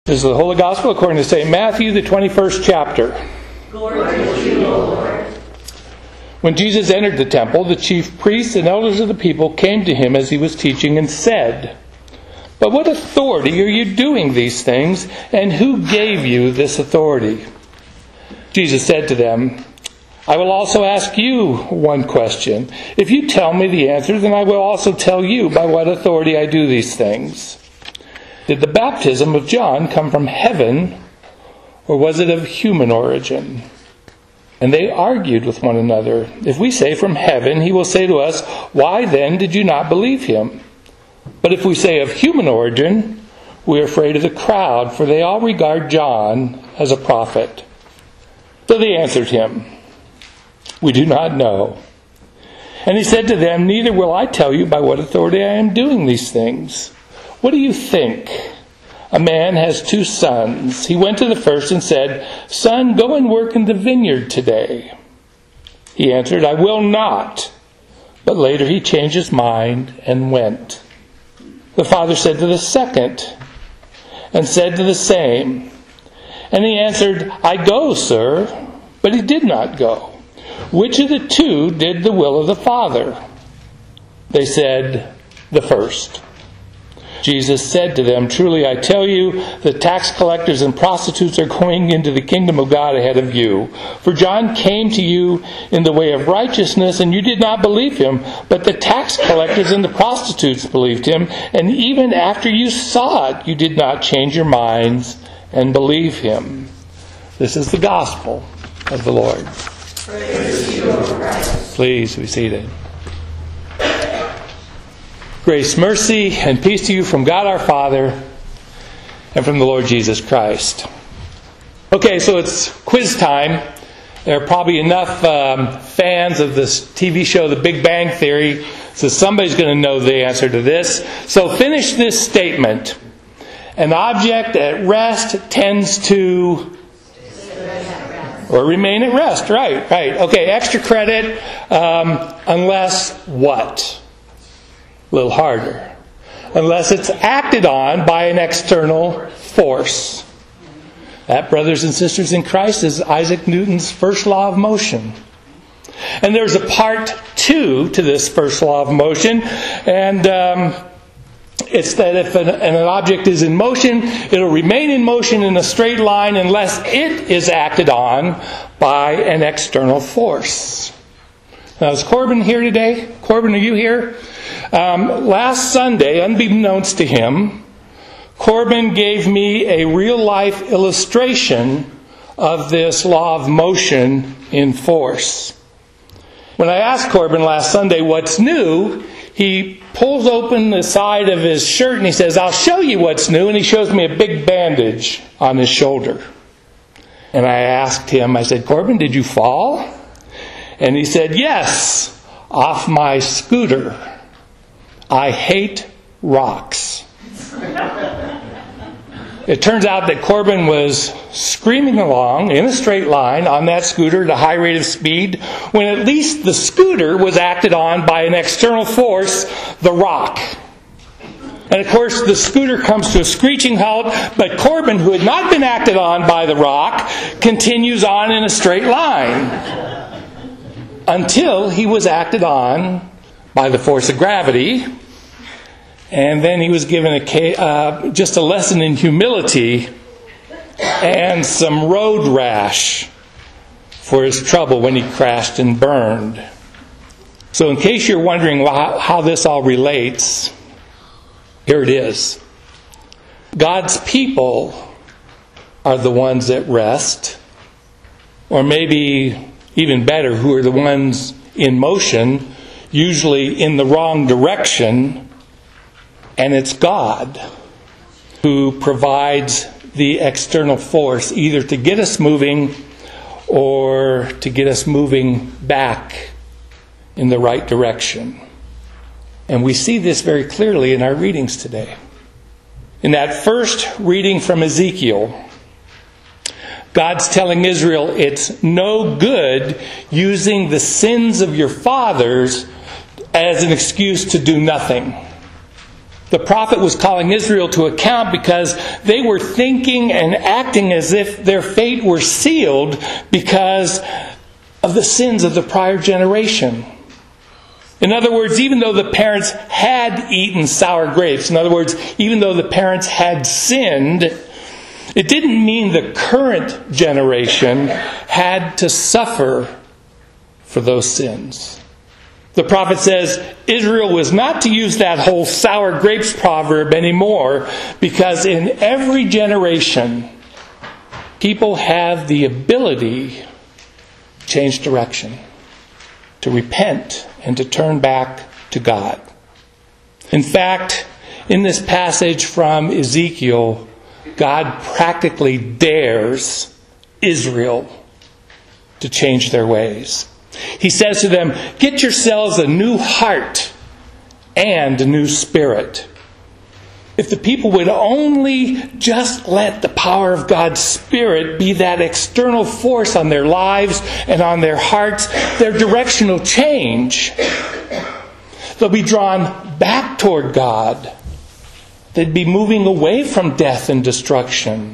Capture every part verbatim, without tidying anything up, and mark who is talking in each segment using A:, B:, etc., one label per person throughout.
A: This is the Holy Gospel according to Saint Matthew, the twenty-first chapter.
B: Glory to you, O Lord.
A: When Jesus entered the temple, the chief priests and elders of the people came to him as he was teaching and said, "By what authority are you doing these things, and who gave you this authority?" Jesus said to them, "I will also ask you one question. If you tell me the answer, then I will also tell you by what authority I do these things. Did the baptism of John come from heaven, or was it of human origin?" And they argued with one another. "If we say from heaven, he will say to us, 'Why then did you not believe him?' But if we say of human origin, we are afraid of the crowd, for they all regard John as a prophet." So they answered him, "We do not know." And he said to them, "Neither will I tell you by what authority I am doing these things. What do you think? A man has two sons. He went to the first and said, 'Son, go and work in the vineyard today.' He answered, 'I will not.' But later he changed his mind and went. The father said to the second, and said to the same. And he answered, 'I go, sir.' But he did not go. Which of the two did the will of the father?" They said, "The first." Jesus said to them, "Truly I tell you, the tax collectors and prostitutes are going into the kingdom of God ahead of you. For John came to you in the way of righteousness, and you did not believe him. But the tax collectors and the prostitutes believed him. And even after you saw it, you did not change your minds and believe him." This is the gospel of the Lord.
B: Praise to you, O Christ.
A: Please be seated. Grace, mercy, and peace to you from God our Father and from the Lord Jesus Christ. Okay, so it's quiz time. There are probably enough um, fans of this T V show, The Big Bang Theory, so somebody's going to know the answer to this. So finish this statement. An object at rest tends to... Or remain at rest. Right, right. Okay, extra credit. Um, unless what? A little harder. Unless it's acted on by an external force. That, brothers and sisters in Christ, is Isaac Newton's first law of motion. And there's a part two to this first law of motion. And um, it's that if an, an object is in motion, it'll remain in motion in a straight line unless it is acted on by an external force. Now, is Corbin here today? Corbin, are you here? Um, last Sunday, unbeknownst to him, Corbin gave me a real-life illustration of this law of motion in force. When I asked Corbin last Sunday what's new, he pulls open the side of his shirt and he says, "I'll show you what's new." And he shows me a big bandage on his shoulder. And I asked him, I said, "Corbin, did you fall?" And he said, "Yes, off my scooter. I hate rocks." It turns out that Corbin was screaming along in a straight line on that scooter at a high rate of speed when at least the scooter was acted on by an external force, the rock. And of course the scooter comes to a screeching halt, but Corbin, who had not been acted on by the rock, continues on in a straight line until he was acted on by the force of gravity. And then he was given a, uh, just a lesson in humility and some road rash for his trouble when he crashed and burned. So in case you're wondering how, how this all relates, here it is. God's people are the ones that rest, or maybe even better, who are the ones in motion, usually in the wrong direction. And it's God who provides the external force either to get us moving or to get us moving back in the right direction. And we see this very clearly in our readings today. In that first reading from Ezekiel, God's telling Israel it's no good using the sins of your fathers as an excuse to do nothing. The prophet was calling Israel to account because they were thinking and acting as if their fate were sealed because of the sins of the prior generation. In other words, even though the parents had eaten sour grapes, in other words, even though the parents had sinned, it didn't mean the current generation had to suffer for those sins. The prophet says Israel was not to use that whole sour grapes proverb anymore, because in every generation, people have the ability to change direction, to repent, and to turn back to God. In fact, in this passage from Ezekiel, God practically dares Israel to change their ways. He says to them, get yourselves a new heart and a new spirit. If the people would only just let the power of God's Spirit be that external force on their lives and on their hearts, their direction will change. They'll be drawn back toward God. They'd be moving away from death and destruction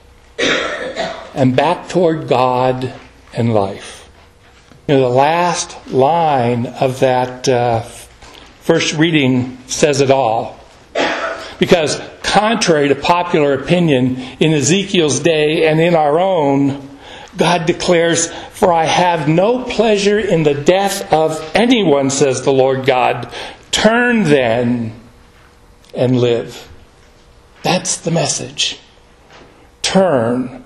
A: and back toward God and life. You know, the last line of that uh, first reading says it all. Because contrary to popular opinion in Ezekiel's day and in our own, God declares, "For I have no pleasure in the death of anyone, says the Lord God. Turn then and live." That's the message. Turn.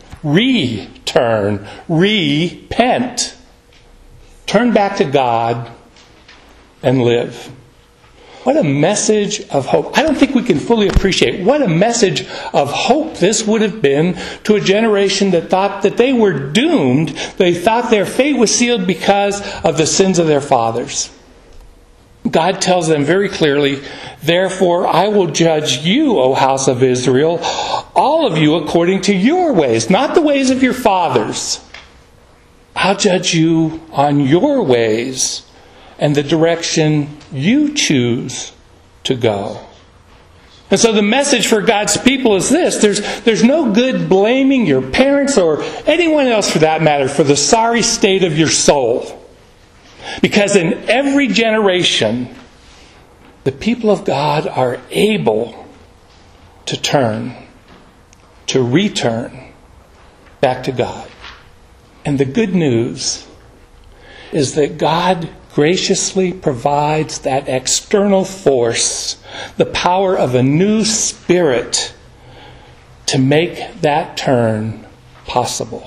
A: Return. Repent. Turn back to God and live. What a message of hope. I don't think we can fully appreciate what a message of hope this would have been to a generation that thought that they were doomed. They thought their fate was sealed because of the sins of their fathers. God tells them very clearly, "Therefore I will judge you, O house of Israel, all of you according to your ways, not the ways of your fathers. I'll judge you on your ways and the direction you choose to go." And so the message for God's people is this. There's, there's no good blaming your parents or anyone else for that matter for the sorry state of your soul. Because in every generation, the people of God are able to turn, to return back to God. And the good news is that God graciously provides that external force, the power of a new spirit, to make that turn possible.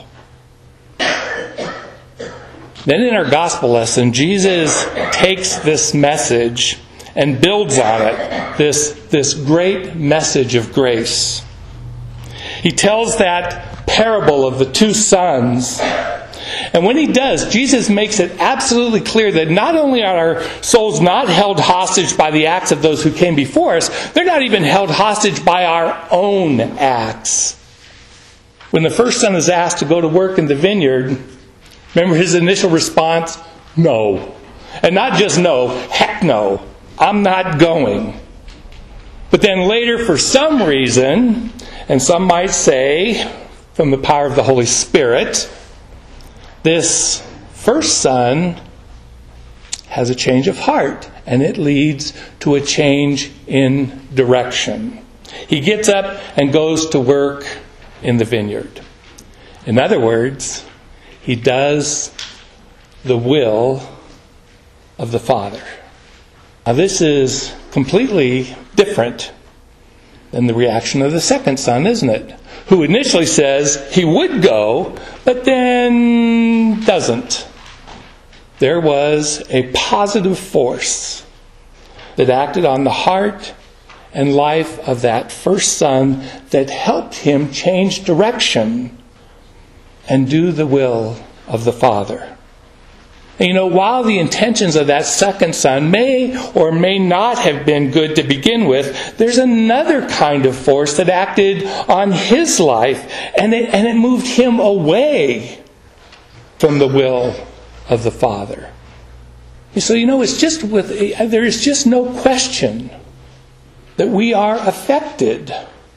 A: Then in our gospel lesson, Jesus takes this message and builds on it, this, this great message of grace. He tells that parable of the two sons. And when he does, Jesus makes it absolutely clear that not only are our souls not held hostage by the acts of those who came before us, they're not even held hostage by our own acts. When the first son is asked to go to work in the vineyard, remember his initial response? No. And not just no, heck no. I'm not going. But then later, for some reason, and some might say from the power of the Holy Spirit, this first son has a change of heart, and it leads to a change in direction. He gets up and goes to work in the vineyard. In other words, he does the will of the Father. Now this is completely different than the reaction of the second son, isn't it? Who initially says he would go, but then doesn't. There was a positive force that acted on the heart and life of that first son that helped him change direction and do the will of the Father. And you know, while the intentions of that second son may or may not have been good to begin with, there's another kind of force that acted on his life, and it, and it moved him away from the will of the Father. So, you know, it's just with there is just no question that we are affected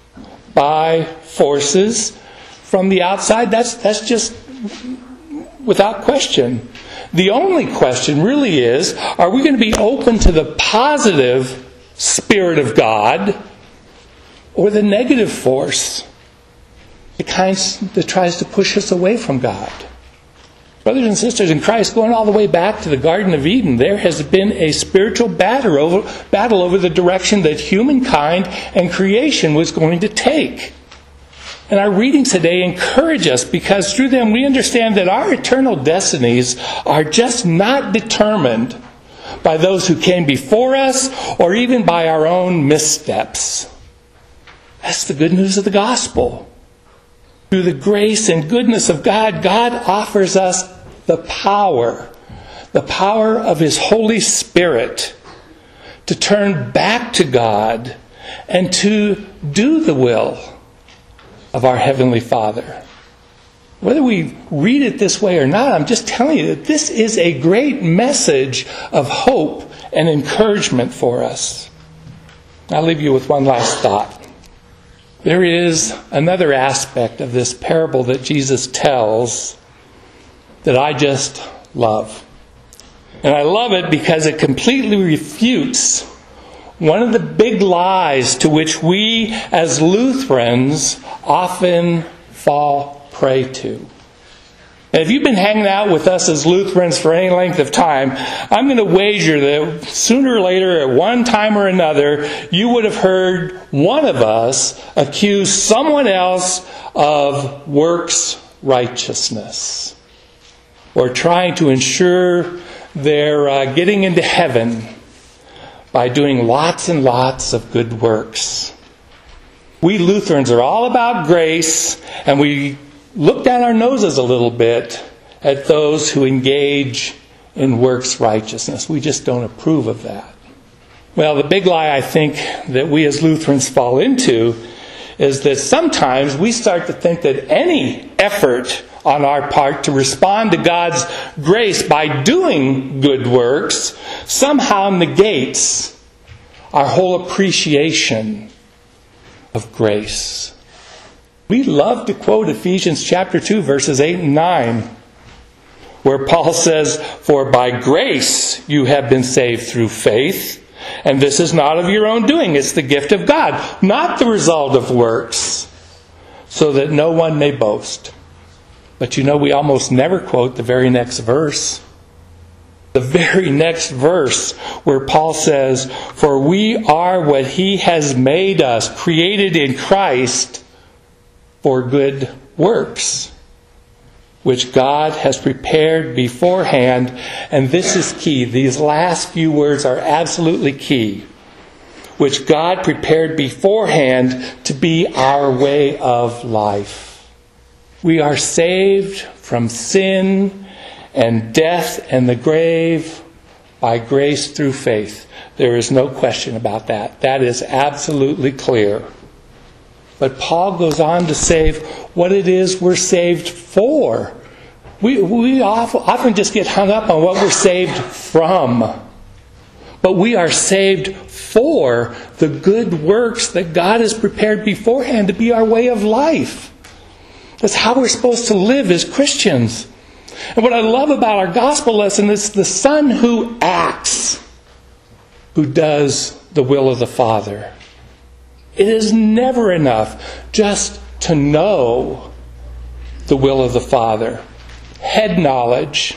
A: by forces from the outside. That's, that's just without question. The only question really is, are we going to be open to the positive Spirit of God or the negative force, the kind that tries to push us away from God? Brothers and sisters in Christ, going all the way back to the Garden of Eden, there has been a spiritual battle over, battle over the direction that humankind and creation was going to take. And our readings today encourage us, because through them we understand that our eternal destinies are just not determined by those who came before us or even by our own missteps. That's the good news of the gospel. Through the grace and goodness of God, God offers us the power, the power of His Holy Spirit to turn back to God and to do the will of our Heavenly Father. Whether we read it this way or not, I'm just telling you that this is a great message of hope and encouragement for us. I'll leave you with one last thought. There is another aspect of this parable that Jesus tells that I just love. And I love it because it completely refutes one of the big lies to which we as Lutherans often fall prey to. And if you've been hanging out with us as Lutherans for any length of time, I'm going to wager that sooner or later, at one time or another, you would have heard one of us accuse someone else of works righteousness, or trying to ensure they're uh, getting into heaven by doing lots and lots of good works. We Lutherans are all about grace, and we look down our noses a little bit at those who engage in works righteousness. We just don't approve of that. Well, the big lie I think that we as Lutherans fall into is that sometimes we start to think that any effort on our part to respond to God's grace by doing good works somehow negates our whole appreciation of grace. We love to quote Ephesians chapter two, verses eight and nine, where Paul says, "For by grace you have been saved through faith, and this is not of your own doing, it's the gift of God, not the result of works, so that no one may boast." But you know, we almost never quote the very next verse. The very next verse where Paul says, "For we are what He has made us, created in Christ for good works, which God has prepared beforehand." And this is key. These last few words are absolutely key. Which God prepared beforehand to be our way of life. We are saved from sin and death and the grave by grace through faith. There is no question about that. That is absolutely clear. But Paul goes on to say what it is we're saved for. We, we often just get hung up on what we're saved from. But we are saved for the good works that God has prepared beforehand to be our way of life. That's how we're supposed to live as Christians. And what I love about our gospel lesson is the Son who acts, who does the will of the Father. It is never enough just to know the will of the Father. Head knowledge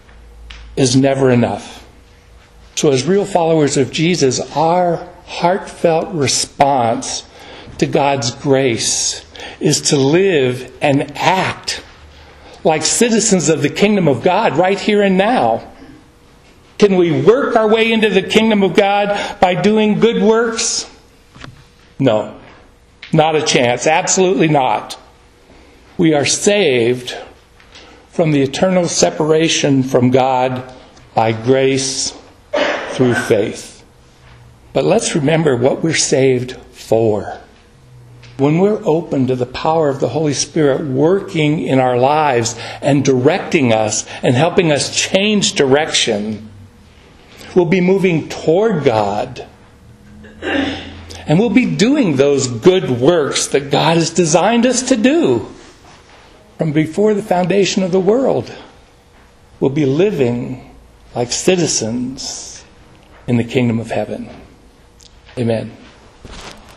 A: is never enough. So as real followers of Jesus, our heartfelt response to God's grace is to live and act like citizens of the kingdom of God right here and now. Can we work our way into the kingdom of God by doing good works? No, not a chance. Absolutely not. We are saved from the eternal separation from God by grace through faith. But let's remember what we're saved for. When we're open to the power of the Holy Spirit working in our lives and directing us and helping us change direction, we'll be moving toward God. And we'll be doing those good works that God has designed us to do from before the foundation of the world. We'll be living like citizens in the kingdom of heaven. Amen.